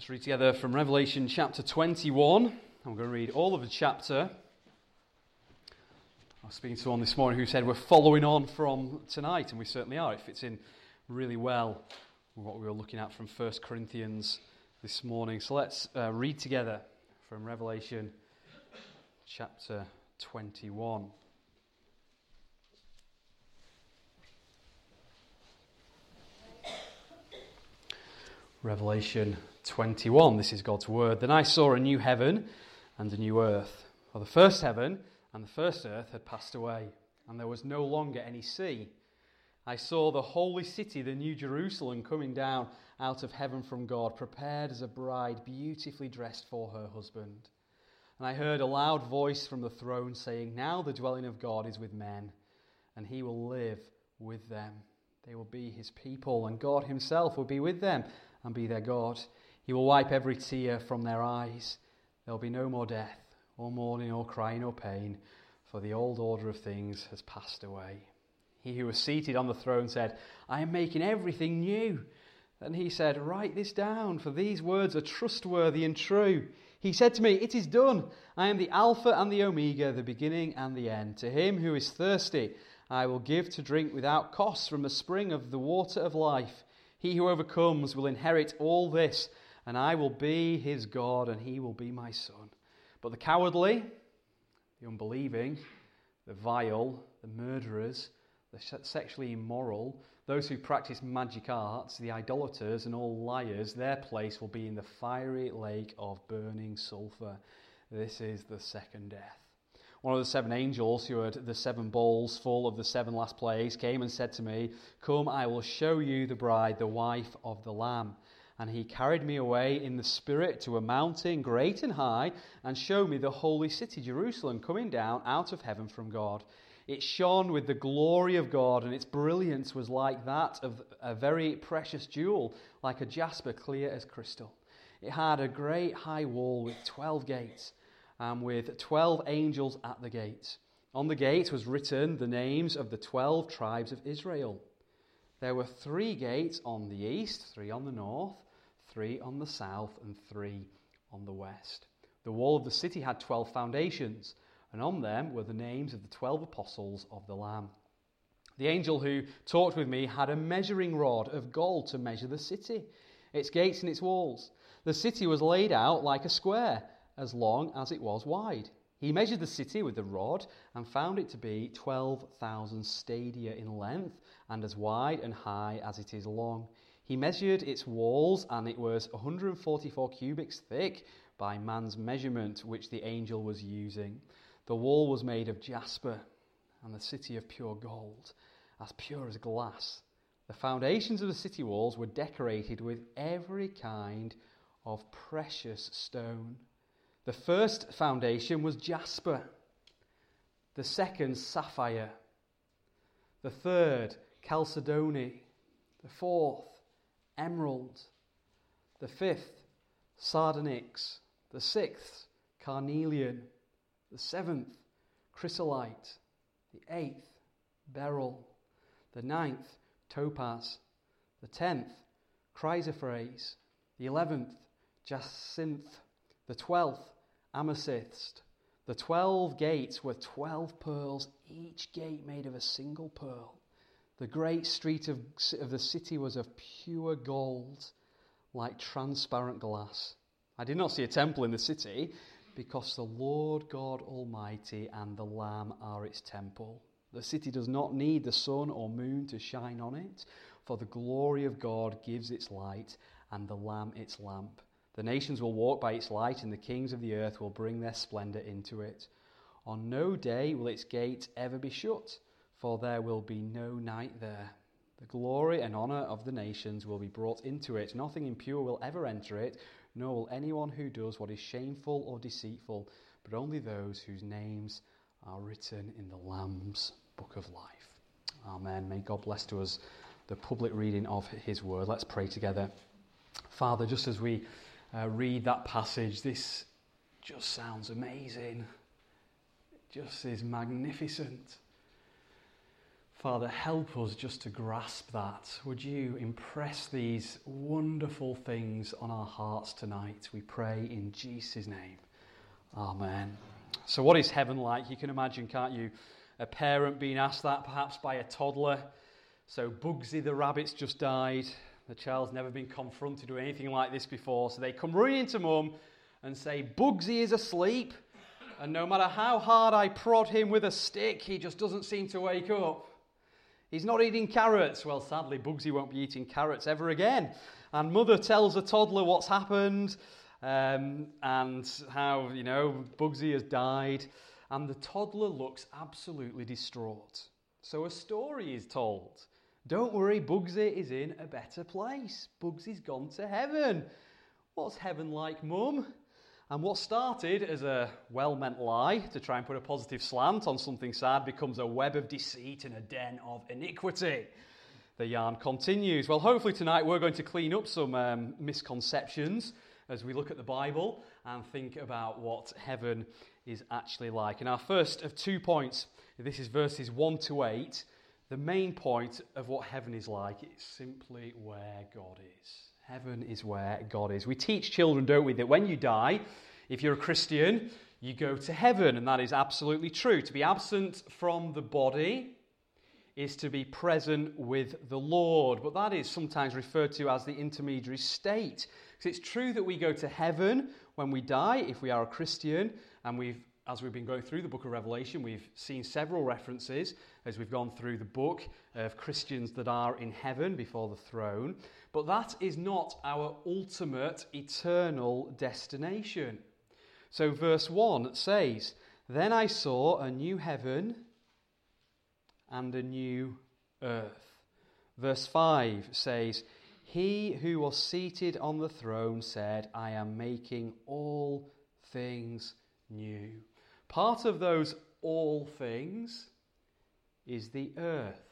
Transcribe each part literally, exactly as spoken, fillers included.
Let's read together from Revelation chapter twenty-one. I'm going to read all of the chapter. I was speaking to someone this morning who said we're following on from tonight, and we certainly are. It fits in really well with what we were looking at from First Corinthians this morning. So let's uh, read together from Revelation chapter twenty-one. Revelation twenty-one, this is God's word. Then I saw a new heaven and a new earth. For the first heaven and the first earth had passed away, and there was no longer any sea. I saw the holy city, the new Jerusalem, coming down out of heaven from God, prepared as a bride beautifully dressed for her husband. And I heard a loud voice from the throne saying, "Now the dwelling of God is with men, and he will live with them. They will be his people, and God himself will be with them and be their God. He will wipe every tear from their eyes. There will be no more death, or mourning, or crying, or pain, for the old order of things has passed away." He who was seated on the throne said, "I am making everything new." Then he said, "Write this down, for these words are trustworthy and true." He said to me, "It is done. I am the Alpha and the Omega, the beginning and the end. To him who is thirsty, I will give to drink without cost from the spring of the water of life. He who overcomes will inherit all this, and I will be his God, and he will be my son. But the cowardly, the unbelieving, the vile, the murderers, the sexually immoral, those who practice magic arts, the idolaters, and all liars, their place will be in the fiery lake of burning sulphur. This is the second death." One of the seven angels who had the seven bowls full of the seven last plagues came and said to me, "Come, I will show you the bride, the wife of the Lamb." And he carried me away in the Spirit to a mountain great and high, and showed me the holy city, Jerusalem, coming down out of heaven from God. It shone with the glory of God, and its brilliance was like that of a very precious jewel, like a jasper clear as crystal. It had a great high wall with twelve gates, and with twelve angels at the gates. On the gate was written the names of the twelve tribes of Israel. There were three gates on the east, three on the north, three on the south, and three on the west. The wall of the city had twelve foundations, and on them were the names of the twelve apostles of the Lamb. The angel who talked with me had a measuring rod of gold to measure the city, its gates and its walls. The city was laid out like a square, as long as it was wide. He measured the city with the rod and found it to be twelve thousand stadia in length, and as wide and high as it is long. He measured its walls, and it was one hundred forty-four cubits thick by man's measurement, which the angel was using. The wall was made of jasper, and the city of pure gold, as pure as glass. The foundations of the city walls were decorated with every kind of precious stone. The first foundation was jasper, the second sapphire, the third chalcedony, the fourth emerald, the fifth sardonyx, the sixth carnelian, the seventh chrysolite, the eighth beryl, the ninth topaz, the tenth chrysoprase, the eleventh jacinth, the twelfth amethyst. The twelve gates were twelve pearls, each gate made of a single pearl. The great street of, of the city was of pure gold, like transparent glass. I did not see a temple in the city, because the Lord God Almighty and the Lamb are its temple. The city does not need the sun or moon to shine on it, for the glory of God gives its light, and the Lamb its lamp. The nations will walk by its light, and the kings of the earth will bring their splendour into it. On no day will its gate ever be shut, for there will be no night there. The glory and honour of the nations will be brought into it. Nothing impure will ever enter it, nor will anyone who does what is shameful or deceitful, but only those whose names are written in the Lamb's book of life. Amen. May God bless to us the public reading of his word. Let's pray together. Father, just as we Uh, read that passage, this just sounds amazing. It just is magnificent. Father, help us just to grasp that. Would you impress these wonderful things on our hearts tonight? We pray in Jesus' name. Amen. So what is heaven like? You can imagine, can't you? A parent being asked that perhaps by a toddler. So Bugsy the rabbit's just died. The child's never been confronted with anything like this before. So they come running into mum and say, Bugsy is asleep. And no matter how hard I prod him with a stick, he just doesn't seem to wake up. He's not eating carrots. Well, sadly, Bugsy won't be eating carrots ever again. And mother tells the toddler what's happened um, and how, you know, Bugsy has died. And the toddler looks absolutely distraught. So a story is told. Don't worry, Bugsy is in a better place. Bugsy's gone to heaven. What's heaven like, Mum? And what started as a well-meant lie to try and put a positive slant on something sad becomes a web of deceit and a den of iniquity. The yarn continues. Well, hopefully tonight we're going to clean up some um, misconceptions as we look at the Bible and think about what heaven is actually like. And our first of two points, this is verses one to eight. The main point of what heaven is like is simply where God is. Heaven is where God is. We teach children, don't we, that when you die, if you're a Christian, you go to heaven, and that is absolutely true. To be absent from the body is to be present with the Lord, but that is sometimes referred to as the intermediary state. Because it's true that we go to heaven when we die, if we are a Christian, and we've As we've been going through the book of Revelation, we've seen several references as we've gone through the book of Christians that are in heaven before the throne. But that is not our ultimate eternal destination. So verse one says, Then I saw a new heaven and a new earth. Verse five says, He who was seated on the throne said, I am making all things new. Part of those all things is the earth.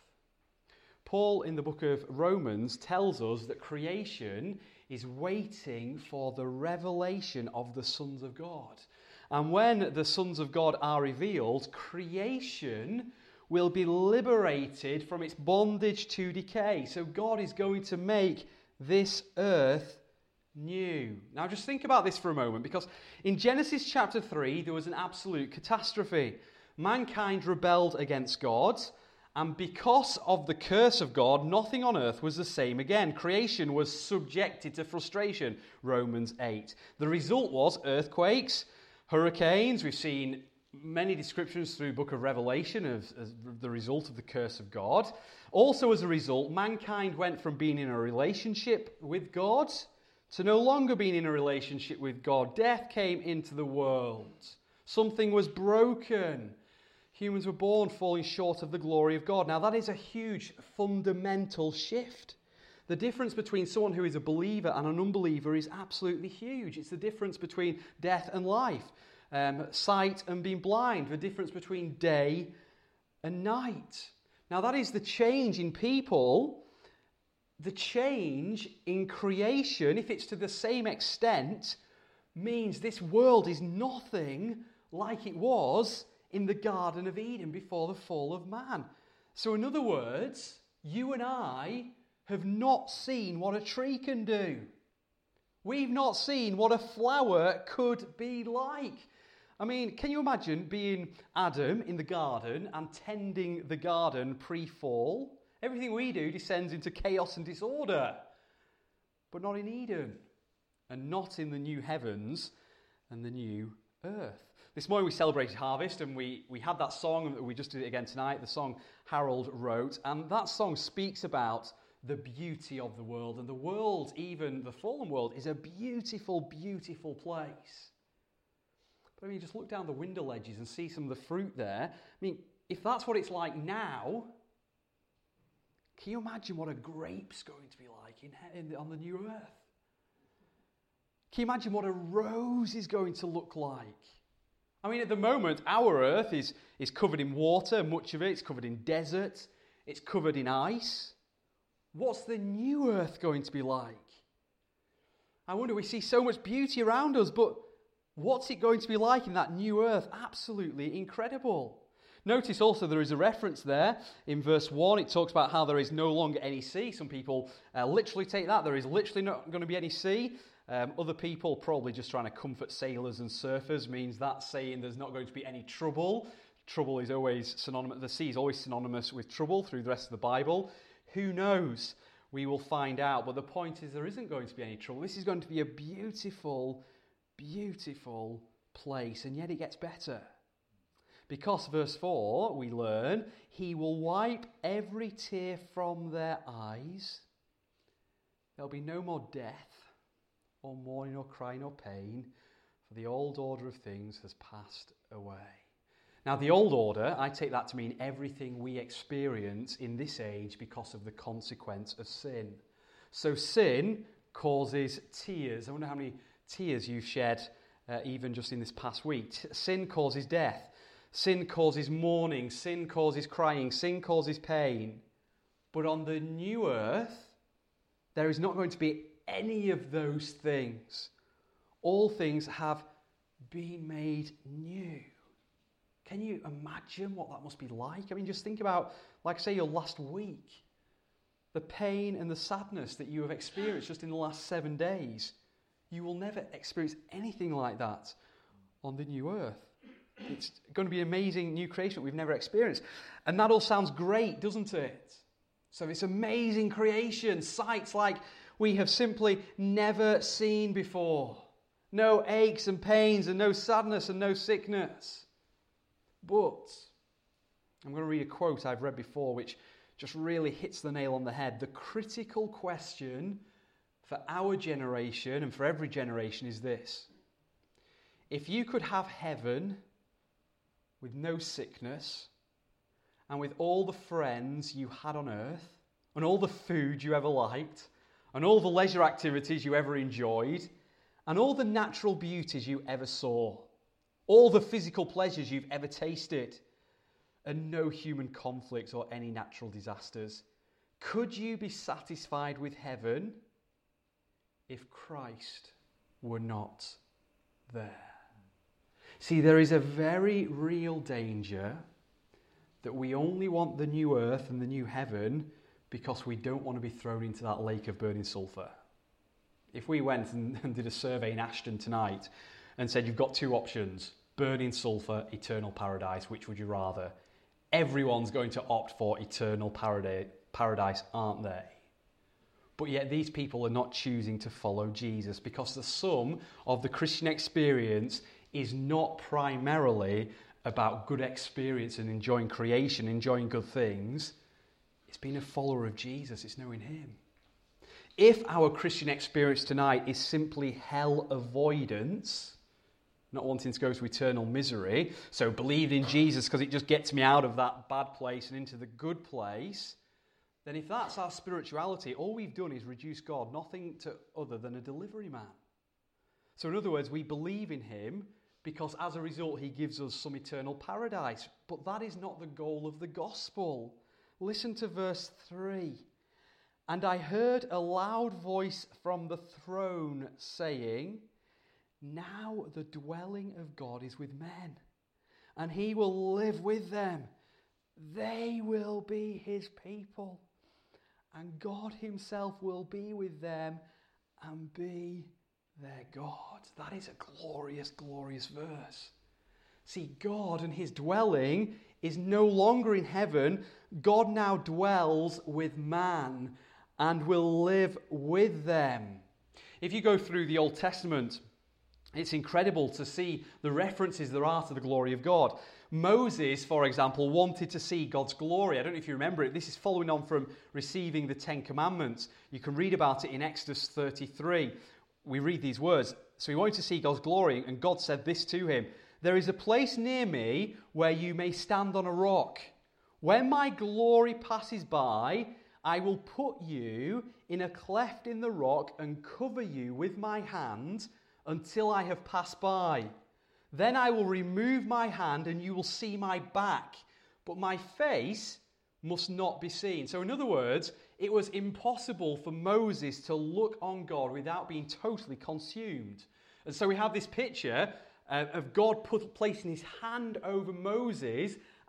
Paul in the book of Romans tells us that creation is waiting for the revelation of the sons of God. And when the sons of God are revealed, creation will be liberated from its bondage to decay. So God is going to make this earth new. Now just think about this for a moment, because in Genesis chapter three there was an absolute catastrophe. Mankind rebelled against God, and because of the curse of God, nothing on earth was the same again. Creation was subjected to frustration, Romans eight. The result was earthquakes, hurricanes. We've seen many descriptions through the book of Revelation of, as the result of the curse of God. Also as a result, mankind went from being in a relationship with God to no longer being in a relationship with God. Death came into the world. Something was broken. Humans were born falling short of the glory of God. Now that is a huge fundamental shift. The difference between someone who is a believer and an unbeliever is absolutely huge. It's the difference between death and life, um, sight and being blind, the difference between day and night. Now that is the change in people. The change in creation, if it's to the same extent, means this world is nothing like it was in the Garden of Eden before the fall of man. So in other words, you and I have not seen what a tree can do. We've not seen what a flower could be like. I mean, can you imagine being Adam in the garden and tending the garden pre-fall? Everything we do descends into chaos and disorder, but not in Eden, and not in the new heavens and the new earth. This morning we celebrated harvest, and we, we had that song that we just did it again tonight, the song Harold wrote, and that song speaks about the beauty of the world, and the world, even the fallen world, is a beautiful, beautiful place. But I mean, just look down the window ledges and see some of the fruit there. I mean, if that's what it's like now, can you imagine what a grape's going to be like in, in, on the new earth? Can you imagine what a rose is going to look like? I mean, at the moment, our earth is, is covered in water, much of it. It's covered in desert. It's covered in ice. What's the new earth going to be like? I wonder, we see so much beauty around us, but what's it going to be like in that new earth? Absolutely incredible. Notice also there is a reference there in verse one. It talks about how there is no longer any sea. Some people uh, literally take that. There is literally not going to be any sea. Um, other people, probably just trying to comfort sailors and surfers, means that saying there's not going to be any trouble. Trouble is always synonymous. The sea is always synonymous with trouble through the rest of the Bible. Who knows? We will find out. But the point is there isn't going to be any trouble. This is going to be a beautiful, beautiful place. And yet it gets better. Because, verse four, we learn, he will wipe every tear from their eyes. There'll be no more death, or mourning, or crying, or pain, for the old order of things has passed away. Now, the old order, I take that to mean everything we experience in this age because of the consequence of sin. So sin causes tears. I wonder how many tears you've shed uh, even just in this past week. Sin causes death. Sin causes mourning, sin causes crying, sin causes pain. But on the new earth, there is not going to be any of those things. All things have been made new. Can you imagine what that must be like? I mean, just think about, like I say, your last week. The pain and the sadness that you have experienced just in the last seven days. You will never experience anything like that on the new earth. It's going to be an amazing new creation that we've never experienced. And that all sounds great, doesn't it? So it's amazing creation, sights like we have simply never seen before. No aches and pains and no sadness and no sickness. But I'm going to read a quote I've read before which just really hits the nail on the head. The critical question for our generation and for every generation is this. If you could have heaven with no sickness, and with all the friends you had on earth, and all the food you ever liked, and all the leisure activities you ever enjoyed, and all the natural beauties you ever saw, all the physical pleasures you've ever tasted, and no human conflicts or any natural disasters, could you be satisfied with heaven if Christ were not there? See, there is a very real danger that we only want the new earth and the new heaven because we don't want to be thrown into that lake of burning sulphur. If we went and, and did a survey in Ashton tonight and said you've got two options, burning sulphur, eternal paradise, which would you rather? Everyone's going to opt for eternal paradise, aren't they? But yet these people are not choosing to follow Jesus because the sum of the Christian experience is not primarily about good experience and enjoying creation, enjoying good things. It's being a follower of Jesus. It's knowing him. If our Christian experience tonight is simply hell avoidance, not wanting to go to eternal misery, so believe in Jesus because it just gets me out of that bad place and into the good place, then if that's our spirituality, all we've done is reduce God nothing to other than a delivery man. So in other words, we believe in him because as a result he gives us some eternal paradise. But that is not the goal of the gospel. Listen to verse three. And I heard a loud voice from the throne saying, now the dwelling of God is with men, and he will live with them. They will be his people, and God himself will be with them and be their God. That is a glorious, glorious verse. See, God and his dwelling is no longer in heaven. God now dwells with man and will live with them. If you go through the Old Testament, it's incredible to see the references there are to the glory of God. Moses, for example, wanted to see God's glory. I don't know if you remember it. This is following on from receiving the Ten Commandments. You can read about it in Exodus thirty-three. We read these words. So he wanted to see God's glory, and God said this to him. There is a place near me where you may stand on a rock. When my glory passes by, I will put you in a cleft in the rock and cover you with my hand until I have passed by. Then I will remove my hand and you will see my back, but my face must not be seen. So in other words, it was impossible for Moses to look on God without being totally consumed. And so we have this picture uh, of God put, placing his hand over Moses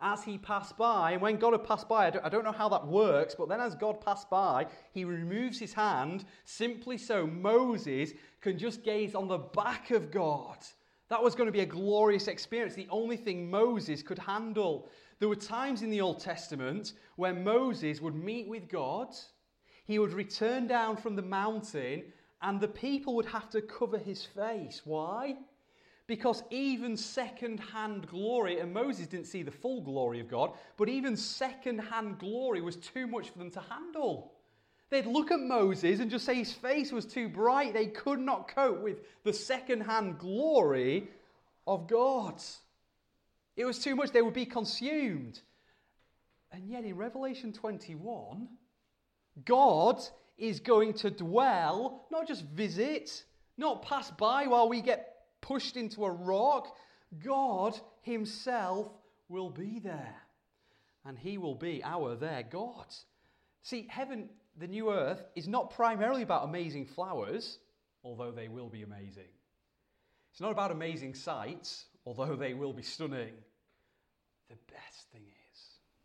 as he passed by. And when God had passed by, I don't, I don't know how that works, but then as God passed by, he removes his hand simply so Moses can just gaze on the back of God. That was going to be a glorious experience, the only thing Moses could handle. There were times in the Old Testament where Moses would meet with God, he would return down from the mountain, and the people would have to cover his face. Why? Because even second-hand glory, and Moses didn't see the full glory of God, but even second-hand glory was too much for them to handle. They'd look at Moses and just say his face was too bright. They could not cope with the second-hand glory of God. It was too much. They would be consumed. And yet in Revelation twenty-one, God is going to dwell, not just visit, not pass by while we get pushed into a rock. God himself will be there. And he will be our there God. See, heaven, the new earth, is not primarily about amazing flowers, although they will be amazing. It's not about amazing sights, although they will be stunning. The best thing is,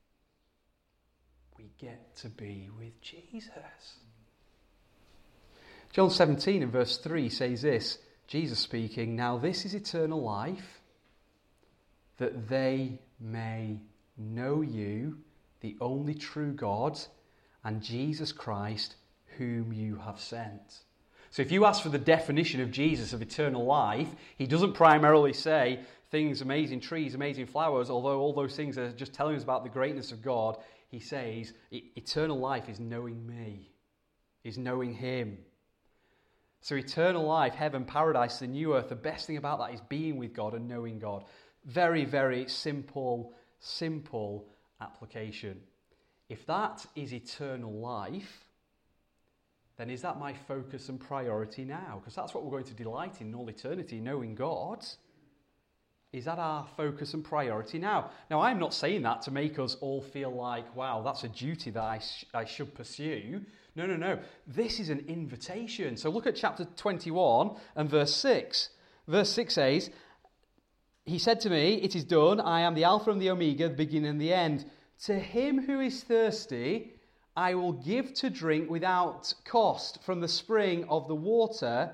we get to be with Jesus. John seventeen and verse three says this, Jesus speaking, "Now this is eternal life, that they may know you, the only true God, and Jesus Christ, whom you have sent." So if you ask for the definition of Jesus, of eternal life, he doesn't primarily say things, amazing trees, amazing flowers, although all those things are just telling us about the greatness of God. He says eternal life is knowing me, is knowing him. So eternal life, heaven, paradise, the new earth, the best thing about that is being with God and knowing God. Very, very simple, simple application. If that is eternal life, then is that my focus and priority now? Because that's what we're going to delight in all eternity, knowing God. Is that our focus and priority now? Now, I'm not saying that to make us all feel like, wow, that's a duty that I, sh- I should pursue. No, no, no. This is an invitation. So look at chapter twenty-one and verse six. Verse six says, "He said to me, 'It is done. I am the Alpha and the Omega, the beginning and the end. To him who is thirsty, I will give to drink without cost from the spring of the water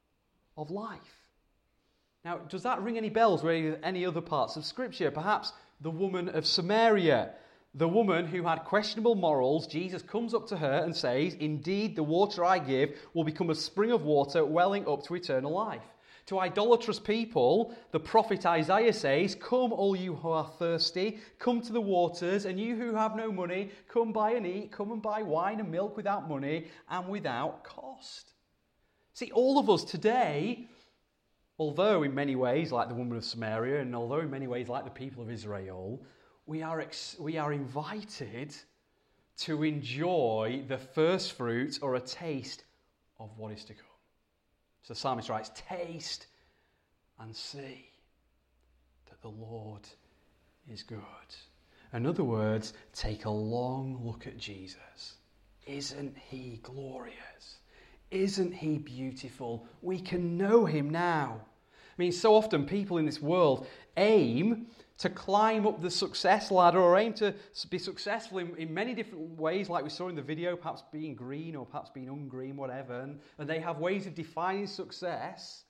of life.'" Now, does that ring any bells with any other parts of Scripture? Perhaps the woman of Samaria, the woman who had questionable morals. Jesus comes up to her and says, "Indeed, the water I give will become a spring of water welling up to eternal life." To idolatrous people, the prophet Isaiah says, "Come, all you who are thirsty, come to the waters, and you who have no money, come buy and eat, come and buy wine and milk without money and without cost." See, all of us today, although in many ways like the woman of Samaria, and although in many ways like the people of Israel, we are ex- we are invited to enjoy the first fruit or a taste of what is to come. So the psalmist writes, "Taste and see that the Lord is good." In other words, take a long look at Jesus. Isn't he glorious? Isn't he beautiful? We can know him now. I mean, so often people in this world aim to climb up the success ladder or aim to be successful in, in many different ways, like we saw in the video, perhaps being green or perhaps being ungreen, whatever, and, and they have ways of defining success.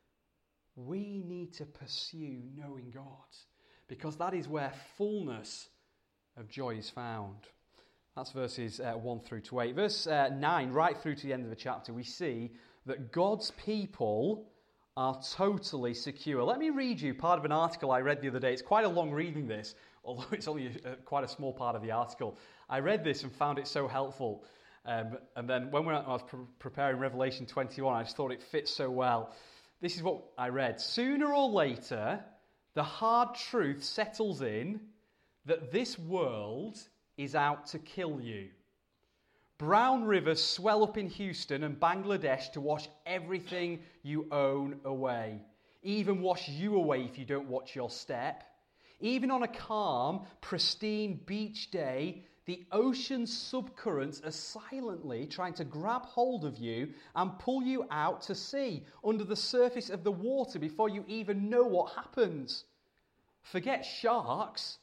We need to pursue knowing God, because that is where fullness of joy is found. That's verses uh, one through to eight. Verse uh, nine, right through to the end of the chapter, we see that God's people are totally secure. Let me read you part of an article I read the other day. It's quite a long reading, this, although it's only a, a, quite a small part of the article. I read this and found it so helpful. Um, and then when I was pre- preparing Revelation twenty-one, I just thought it fits so well. This is what I read. "Sooner or later, the hard truth settles in that this world is out to kill you. Brown rivers swell up in Houston and Bangladesh to wash everything you own away. Even wash you away if you don't watch your step. Even on a calm, pristine beach day, the ocean's subcurrents are silently trying to grab hold of you and pull you out to sea under the surface of the water before you even know what happens. Forget sharks.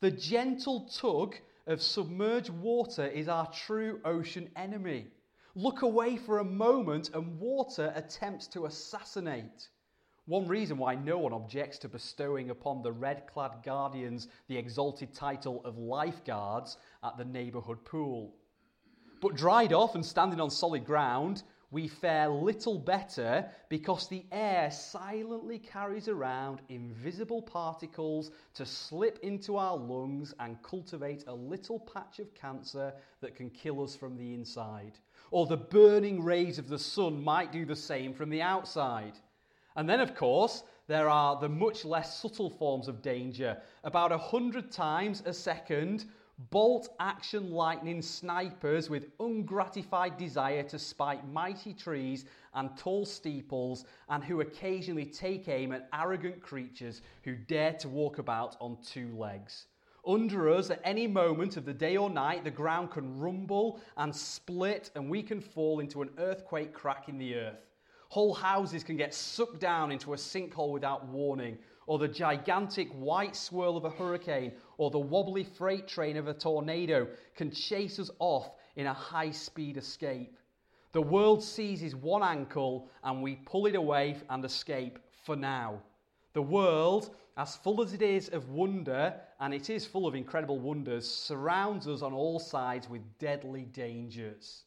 The gentle tug of submerged water is our true ocean enemy. Look away for a moment and water attempts to assassinate. One reason why no one objects to bestowing upon the red-clad guardians the exalted title of lifeguards at the neighbourhood pool. But dried off and standing on solid ground, we fare little better because the air silently carries around invisible particles to slip into our lungs and cultivate a little patch of cancer that can kill us from the inside. Or the burning rays of the sun might do the same from the outside. And then, of course, there are the much less subtle forms of danger. About a hundred times a second, bolt-action lightning snipers with ungratified desire to spike mighty trees and tall steeples, and who occasionally take aim at arrogant creatures who dare to walk about on two legs. Under us, at any moment of the day or night, the ground can rumble and split, and we can fall into an earthquake crack in the earth. Whole houses can get sucked down into a sinkhole without warning, or the gigantic white swirl of a hurricane, or the wobbly freight train of a tornado can chase us off in a high-speed escape. The world seizes one ankle and we pull it away and escape for now. The world, as full as it is of wonder, and it is full of incredible wonders, surrounds us on all sides with deadly dangers.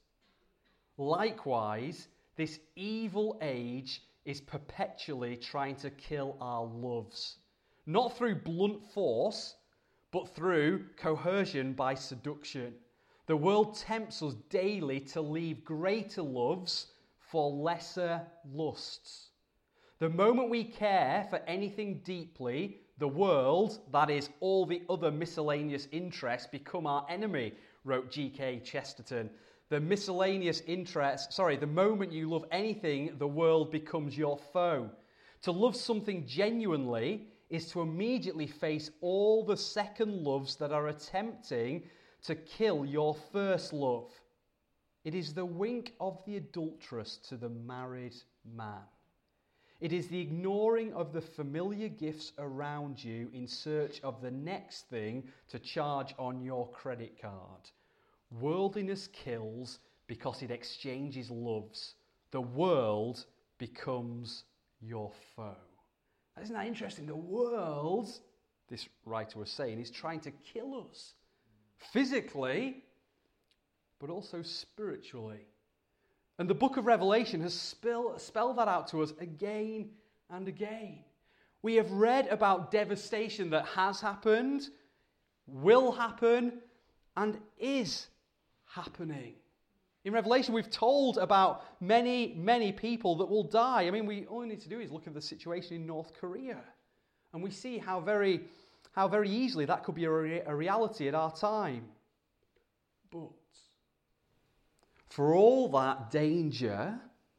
Likewise, this evil age is perpetually trying to kill our loves. Not through blunt force, but through coercion by seduction. The world tempts us daily to leave greater loves for lesser lusts. The moment we care for anything deeply, the world, that is, all the other miscellaneous interests, become our enemy, wrote G K Chesterton. The miscellaneous interest, sorry, the moment you love anything, the world becomes your foe. To love something genuinely is to immediately face all the second loves that are attempting to kill your first love. It is the wink of the adulteress to the married man. It is the ignoring of the familiar gifts around you in search of the next thing to charge on your credit card. Worldliness kills because it exchanges loves. The world becomes your foe. Isn't that interesting? The world, this writer was saying, is trying to kill us. Physically, but also spiritually. And the book of Revelation has spell, spelled that out to us again and again. We have read about devastation that has happened, will happen, and is happening. In Revelation, we've told about many, many people that will die. I mean, we all we need to do is look at the situation in North Korea, and we see how very, how very easily that could be a, re- a reality at our time. But for all that danger,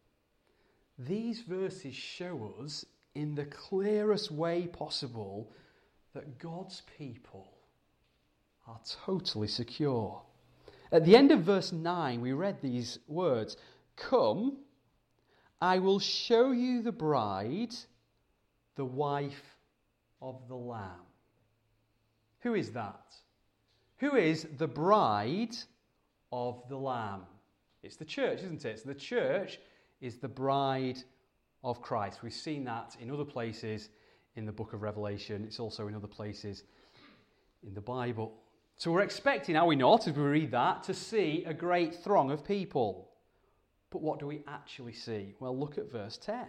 these verses show us in the clearest way possible that God's people are totally secure. At the end of verse nine, we read these words, "Come, I will show you the bride, the wife of the Lamb." Who is that? Who is the bride of the Lamb? It's the church, isn't it? So the church is the bride of Christ. We've seen that in other places in the book of Revelation. It's also in other places in the Bible. So we're expecting, are we not, as we read that, to see a great throng of people. But what do we actually see? Well, look at verse ten.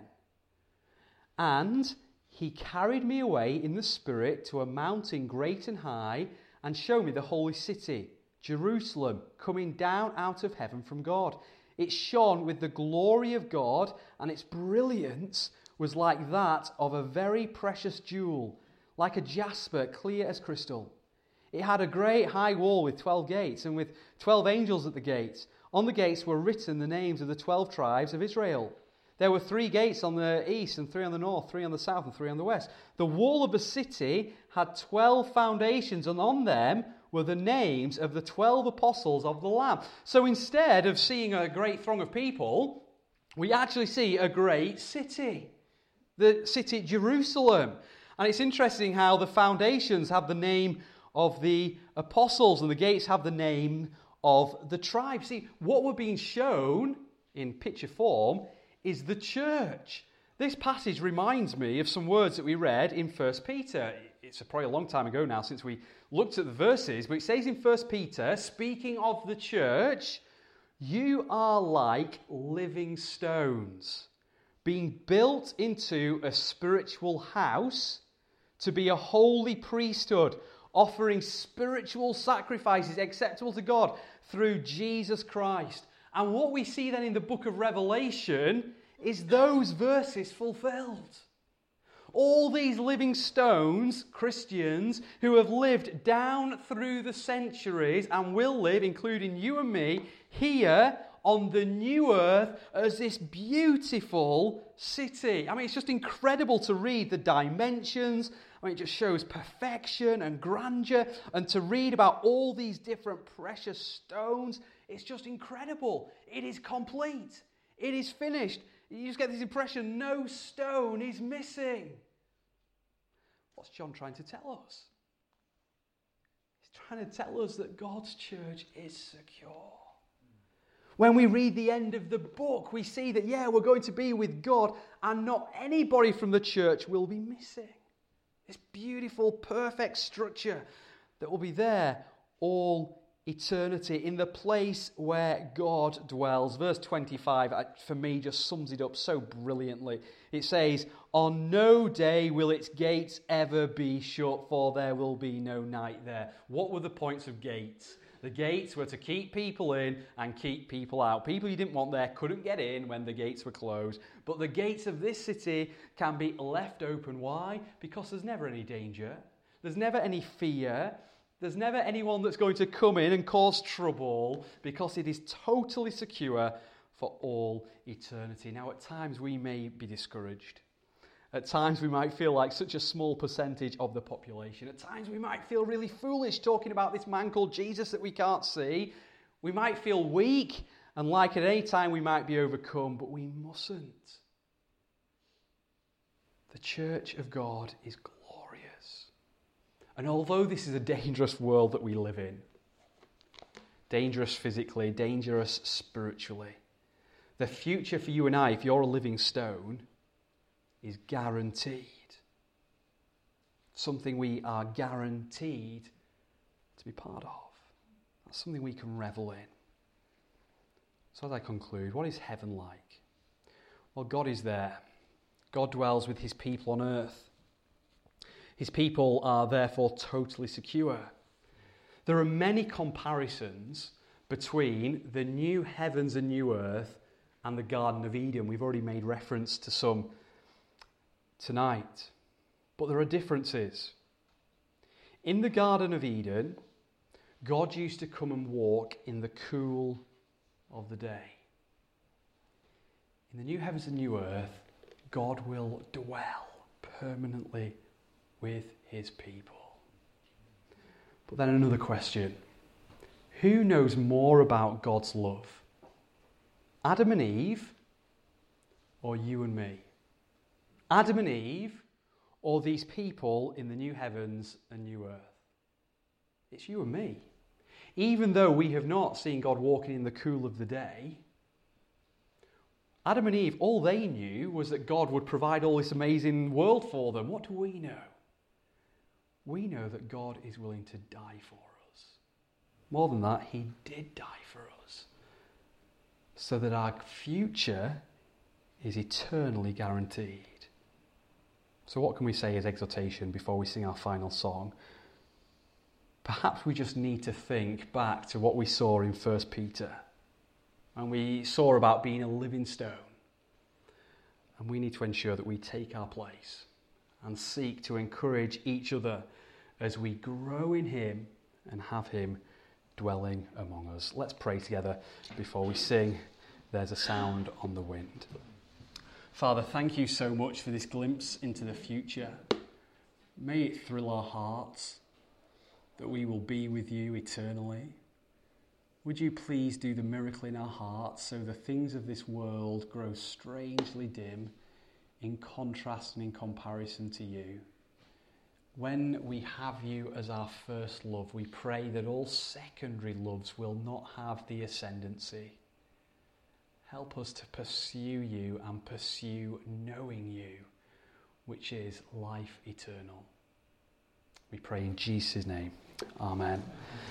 "And he carried me away in the Spirit to a mountain great and high, and showed me the holy city, Jerusalem, coming down out of heaven from God. It shone with the glory of God, and its brilliance was like that of a very precious jewel, like a jasper, clear as crystal. It had a great high wall with twelve gates, and with twelve angels at the gates. On the gates were written the names of the twelve tribes of Israel. There were three gates on the east, and three on the north, three on the south, and three on the west. The wall of the city had twelve foundations, and on them were the names of the twelve apostles of the Lamb." So instead of seeing a great throng of people, we actually see a great city. The city Jerusalem. And it's interesting how the foundations have the name of the apostles, and the gates have the name of the tribe. See, what we're being shown in picture form is the church. This passage reminds me of some words that we read in First Peter. It's probably a long time ago now since we looked at the verses, but it says in First Peter, speaking of the church, you are like living stones, being built into a spiritual house to be a holy priesthood, offering spiritual sacrifices acceptable to God through Jesus Christ. And what we see then in the book of Revelation is those verses fulfilled. All these living stones, Christians, who have lived down through the centuries and will live, including you and me, here on the new earth as this beautiful city. I mean, it's just incredible to read the dimensions. I mean, it just shows perfection and grandeur. And to read about all these different precious stones, it's just incredible. It is complete. It is finished. You just get this impression, no stone is missing. What's John trying to tell us? He's trying to tell us that God's church is secure. When we read the end of the book, we see that, yeah, we're going to be with God, and not anybody from the church will be missing. This beautiful, perfect structure that will be there all eternity, in the place where God dwells. Verse twenty-five, for me, just sums it up so brilliantly. It says, on no day will its gates ever be shut, for there will be no night there. What were the points of gates? The gates were to keep people in and keep people out. People you didn't want there couldn't get in when the gates were closed. But the gates of this city can be left open. Why? Because there's never any danger. There's never any fear. There's never anyone that's going to come in and cause trouble, because it is totally secure for all eternity. Now, at times we may be discouraged. At times we might feel like such a small percentage of the population. At times we might feel really foolish talking about this man called Jesus that we can't see. We might feel weak, and like at any time we might be overcome, but we mustn't. The church of God is glorious. And although this is a dangerous world that we live in, dangerous physically, dangerous spiritually, the future for you and I, if you're a living stone, is guaranteed. Something we are guaranteed to be part of. That's something we can revel in. So as I conclude, what is heaven like? Well, God is there. God dwells with his people on earth. His people are therefore totally secure. There are many comparisons between the new heavens and new earth and the Garden of Eden. We've already made reference to some tonight. But there are differences. In the Garden of Eden, God used to come and walk in the cool of the day. In the new heavens and new earth, God will dwell permanently with his people. But then another question. Who knows more about God's love? Adam and Eve, or you and me? Adam and Eve, or these people in the new heavens and new earth? It's you and me. Even though we have not seen God walking in the cool of the day, Adam and Eve, all they knew was that God would provide all this amazing world for them. What do we know? We know that God is willing to die for us. More than that, he did die for us, so that our future is eternally guaranteed. So what can we say as exhortation before we sing our final song? Perhaps we just need to think back to what we saw in First Peter. And we saw about being a living stone. And we need to ensure that we take our place and seek to encourage each other as we grow in him and have him dwelling among us. Let's pray together before we sing There's a Sound on the Wind. Father, thank you so much for this glimpse into the future. May it thrill our hearts that we will be with you eternally. Would you please do the miracle in our hearts so the things of this world grow strangely dim in contrast and in comparison to you? when we have you as our first love, we pray that all secondary loves will not have the ascendancy. Help us to pursue you and pursue knowing you, which is life eternal. We pray in Jesus' name. Amen.